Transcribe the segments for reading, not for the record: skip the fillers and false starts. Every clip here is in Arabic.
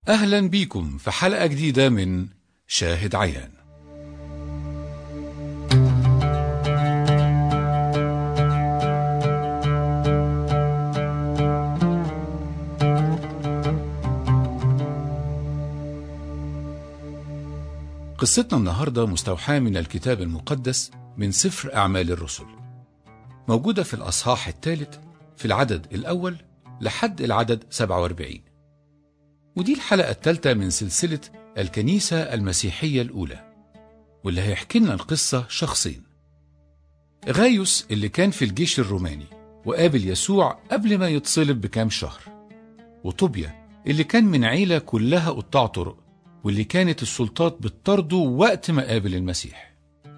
أهلا بيكم في حلقة جديدة من شاهد عيان. قصتنا النهاردة مستوحاة من الكتاب المقدس من سفر أعمال الرسل، موجودة في الأصحاح الثالث في العدد الأول لحد العدد 47، ودي الحلقة الثالثة من سلسلة الكنيسة المسيحية الأولى، واللي هيحكي لنا القصة شخصين: غايوس اللي كان في الجيش الروماني وقابل يسوع قبل ما يتصلب بكام شهر، وطوبيا اللي كان من عيلة كلها قطاع طرق واللي كانت السلطات بتطرده وقت ما قابل المسيح.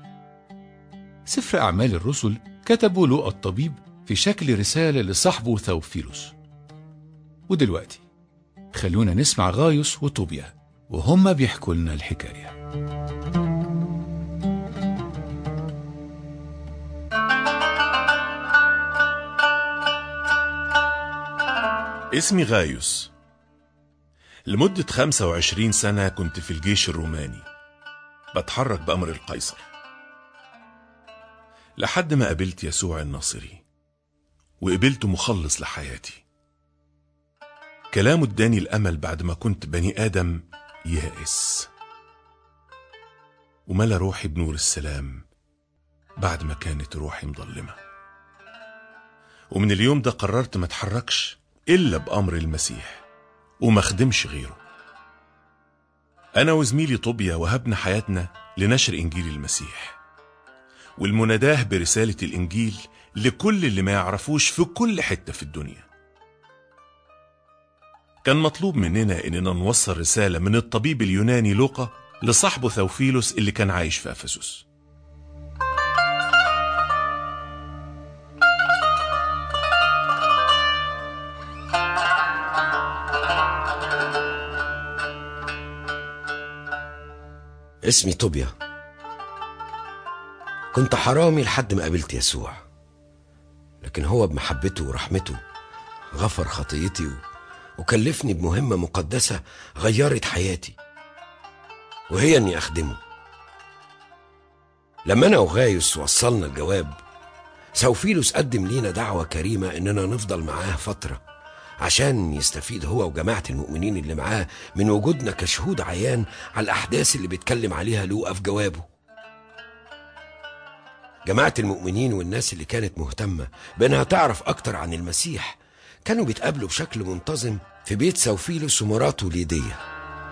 سفر أعمال الرسل كتبه لوقا الطبيب في شكل رسالة لصاحبه ثوفيلوس. ودلوقتي خلونا نسمع غايوس وطوبيا وهم بيحكوا لنا الحكاية. اسمي غايوس. لمدة 25 سنة كنت في الجيش الروماني بتحرك بأمر القيصر، لحد ما قابلت يسوع الناصري وقبلته مخلص لحياتي. كلامه اداني الأمل بعد ما كنت بني آدم يائس، وملا روحي بنور السلام بعد ما كانت روحي مظلمة. ومن اليوم ده قررت ما اتحركش إلا بأمر المسيح وما خدمش غيره. أنا وزميلي طوبيا وهبنا حياتنا لنشر إنجيل المسيح والمناداه برسالة الإنجيل لكل اللي ما يعرفوش في كل حتة في الدنيا. كان مطلوب مننا إننا نوصل رسالة من الطبيب اليوناني لوقا لصاحبه ثوفيلوس اللي كان عايش في أفسس. اسمي طوبيا. كنت حرامي لحد ما قابلت يسوع، لكن هو بمحبته ورحمته غفر خطيتي وكلفني بمهمة مقدسة غيرت حياتي، وهي اني اخدمه. لما انا وغايوس وصلنا الجواب، ثوفيلوس قدم لينا دعوة كريمة اننا نفضل معاه فترة عشان يستفيد هو وجماعة المؤمنين اللي معاه من وجودنا كشهود عيان على الأحداث اللي بيتكلم عليها لوقا في جوابه. جماعة المؤمنين والناس اللي كانت مهتمة بأنها تعرف أكتر عن المسيح كانوا بيتقابلوا بشكل منتظم في بيت ثوفيلوس ومراته ليديا.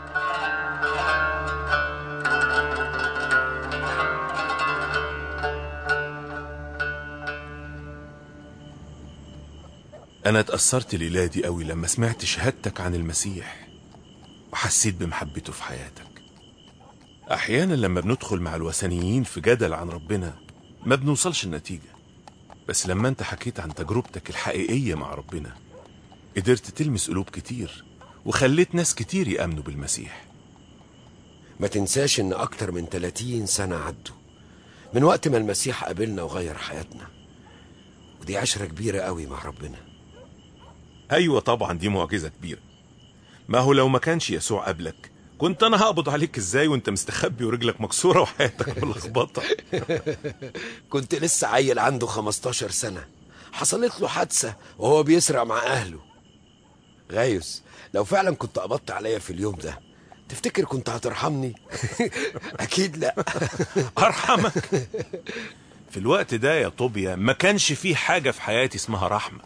أنا اتأثرت الليلة دي قوي لما سمعت شهادتك عن المسيح وحسيت بمحبته في حياتك. أحيانا لما بندخل مع الوثنيين في جدل عن ربنا ما بنوصلش النتيجة، بس لما أنت حكيت عن تجربتك الحقيقية مع ربنا قدرت تلمس قلوب كتير وخليت ناس كتير يأمنوا بالمسيح. ما تنساش إن أكتر من 30 سنة عدوا من وقت ما المسيح قابلنا وغير حياتنا، ودي عشرة كبيرة قوي مع ربنا. أيوة طبعا دي معجزة كبيرة. ما هو لو ما كانش يسوع قبلك كنت أنا هقبض عليك إزاي وانت مستخبي ورجلك مكسورة وحياتك ملخبطة؟ كنت لسه عيل عنده 15 سنة حصلت له حادثة وهو بيسرع مع أهله. غايوس، لو فعلا كنت قبضت عليا في اليوم ده تفتكر كنت هترحمني؟ أكيد لا. أرحمك؟ في الوقت ده يا طوبيا ما كانش فيه حاجة في حياتي اسمها رحمة.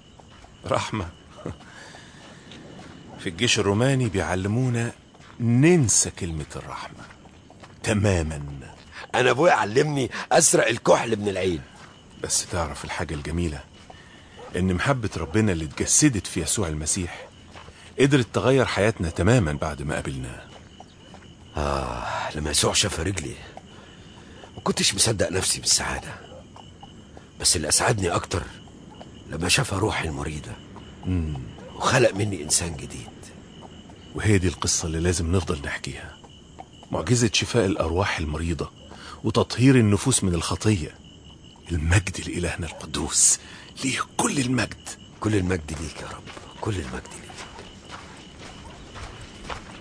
في الجيش الروماني بيعلمونا ننسى كلمة الرحمة تماما. أنا أبويا علمني أسرق الكحل من العين. بس تعرف الحاجة الجميلة إن محبة ربنا اللي اتجسدت في يسوع المسيح قدرت تغير حياتنا تماما بعد ما قابلناه. لما يسوع شاف رجلي ما كنتش مصدق نفسي بالسعادة، بس اللي أسعدني أكتر لما شاف روحي المريضة وخلق مني إنسان جديد. وهي دي القصة اللي لازم نفضل نحكيها، معجزة شفاء الأرواح المريضة وتطهير النفوس من الخطية. المجد لإلهنا القدوس، ليه كل المجد. كل المجد ليك يا رب، كل المجد ليك.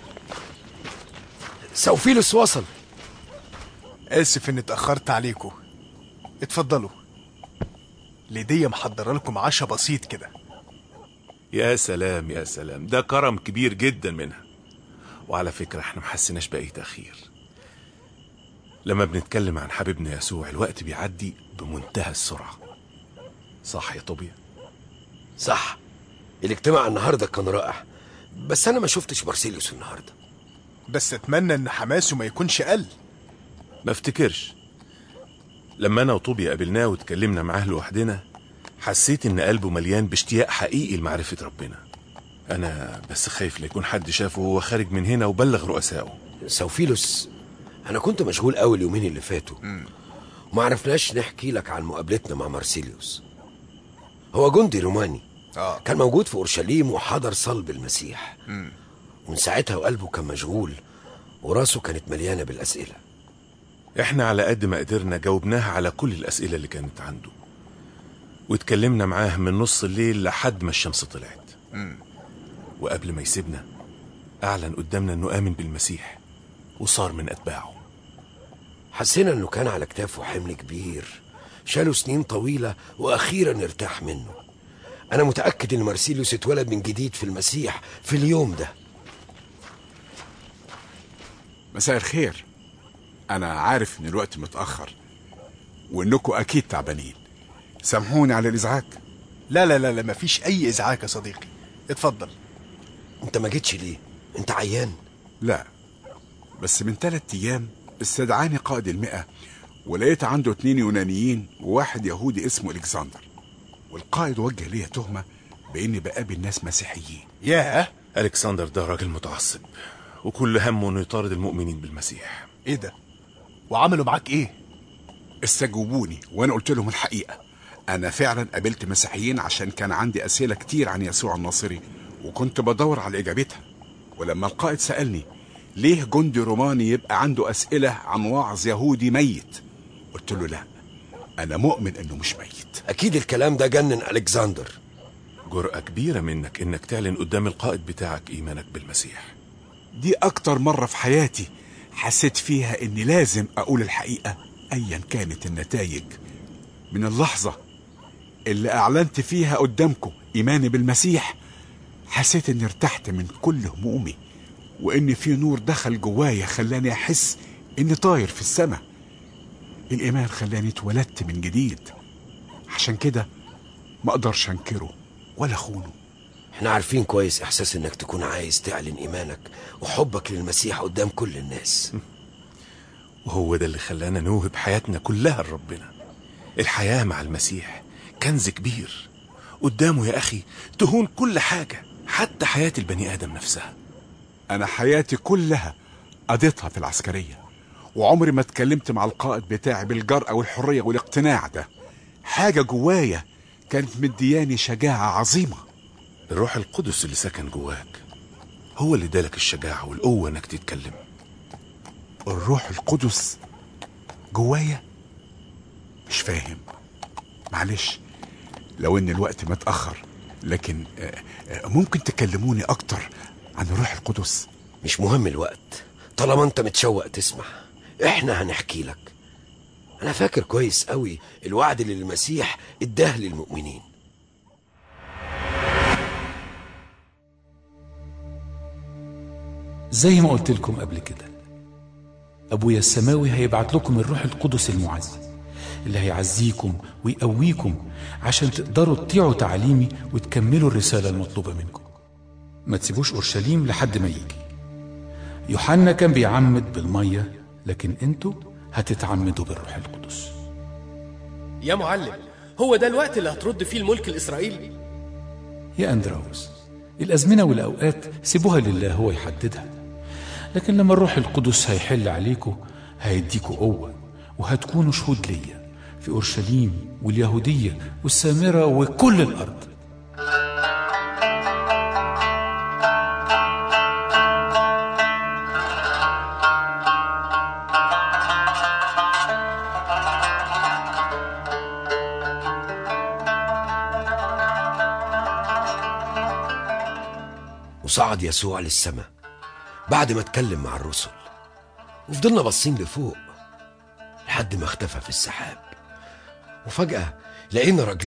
سوفيلوس وصل. آسف إني اتأخرت عليكم. اتفضلوا، ليديا محضرة لكم عشاء بسيط كده. يا سلام يا سلام، ده كرم كبير جدا منها. وعلى فكرة احنا محسناش بأي تأخير. لما بنتكلم عن حبيبنا يسوع الوقت بيعدي بمنتهى السرعة. صح يا طوبيا؟ صح. الاجتماع النهاردة كان رائع، بس أنا ما شفتش مارسيليوس النهاردة. بس أتمنى إن حماسه ما يكونش قل. ما افتكرش. لما أنا وطوبيا قابلناه واتكلمنا معاه لوحدنا حسيت إن قلبه مليان باشتياق حقيقي لمعرفة ربنا. أنا بس خايف لا يكون حد شافه وهو خارج من هنا وبلغ رؤسائه. سوفيلوس، أنا كنت مشغول قوي اليومين اللي فاتوا وما عرفناش نحكي لك عن مقابلتنا مع مارسيليوس. هو جندي روماني كان موجود في أورشليم وحضر صلب المسيح. ومن ساعتها وقلبه كان مشغول وراسه كانت مليانة بالأسئلة. احنا على قد ما قدرنا جاوبناها على كل الأسئلة اللي كانت عنده، واتكلمنا معاه من نص الليل لحد ما الشمس طلعت. وقبل ما يسيبنا أعلن قدامنا أنه آمن بالمسيح وصار من أتباعه. حسينا أنه كان على كتافه حمل كبير شاله سنين طويلة وأخيرا ارتاح منه. أنا متأكد أن مارسيليوس اتولد من جديد في المسيح في اليوم ده. مساء الخير. أنا عارف إن الوقت متأخر وإنكم أكيد تعبانين، سامحوني على الإزعاج. لا لا لا لا، مفيش أي إزعاج يا صديقي، اتفضل. أنت ما جيتش ليه؟ أنت عيان؟ لا، بس من 3 أيام استدعاني قائد المئة ولقيت عنده 2 يونانيين وواحد يهودي اسمه إلكسندر، والقائد وجه لي تهمة بإني بقابل ناس مسيحيين. ياه، ألكسندر ده راجل متعصب وكل همه إنه يطارد المؤمنين بالمسيح. إيه ده؟ وعملوا معاك إيه؟ استجوبوني وأنا قلت لهم الحقيقة. أنا فعلا قابلت مسيحيين عشان كان عندي أسئلة كتير عن يسوع الناصري وكنت بدور على إجابتها. ولما القائد سألني ليه جندي روماني يبقى عنده أسئلة عن واعظ يهودي ميت، قلت له لا، أنا مؤمن إنه مش ميت. أكيد الكلام ده جنن ألكسندر. جرأة كبيرة منك إنك تعلن قدام القائد بتاعك إيمانك بالمسيح. دي أكتر مرة في حياتي حسيت فيها إني لازم أقول الحقيقة أيا كانت النتائج. من اللحظة اللي أعلنت فيها قدامكم إيماني بالمسيح حسيت إني ارتحت من كل همومي، وإن في نور دخل جوايا خلاني أحس إني طاير في السماء. الإيمان خلاني اتولدت من جديد، عشان كده ما أقدرش أنكره ولا أخونه. احنا عارفين كويس إحساس إنك تكون عايز تعلن إيمانك وحبك للمسيح قدام كل الناس، وهو ده اللي خلانا نوهب حياتنا كلها لربنا. الحياة مع المسيح كنز كبير قدامه يا أخي، تهون كل حاجة حتى حياة البني آدم نفسها. أنا حياتي كلها قضيتها في العسكرية، وعمري ما اتكلمت مع القائد بتاعي بالجرأة والحرية والاقتناع ده. حاجة جوايا كانت مدياني شجاعة عظيمة. الروح القدس اللي سكن جواك هو اللي ادالك الشجاعة والقوة انك تتكلم. الروح القدس جوايا؟ مش فاهم، معلش لو ان الوقت متأخر، لكن ممكن تكلموني اكتر عن الروح القدس؟ مش مهم الوقت طالما انت متشوق تسمع، احنا هنحكي لك. انا فاكر كويس قوي الوعد اللي المسيح اداه للمؤمنين. زي ما قلت لكم قبل كده، أبويا السماوي هيبعت لكم الروح القدس المعزي اللي هيعزيكم ويقويكم عشان تقدروا تطيعوا تعليمي وتكملوا الرسالة المطلوبة منكم. ما تسيبوش أورشليم لحد ما يجي. يوحنا كان بيعمد بالمية، لكن انتوا هتتعمدوا بالروح القدس. يا معلم، هو ده الوقت اللي هترد فيه الملك الإسرائيلي؟ يا أندراوس، الأزمنة والأوقات سيبوها لله هو يحددها، لكن لما الروح القدس هيحل عليكم هيديكوا قوة وهتكونوا شهود ليا في أورشليم واليهودية والسامرة وكل الأرض. وصعد يسوع للسماء بعد ما اتكلم مع الرسل. وفضلنا باصين لفوق لحد ما اختفى في السحاب. وفجأة لقينا راجل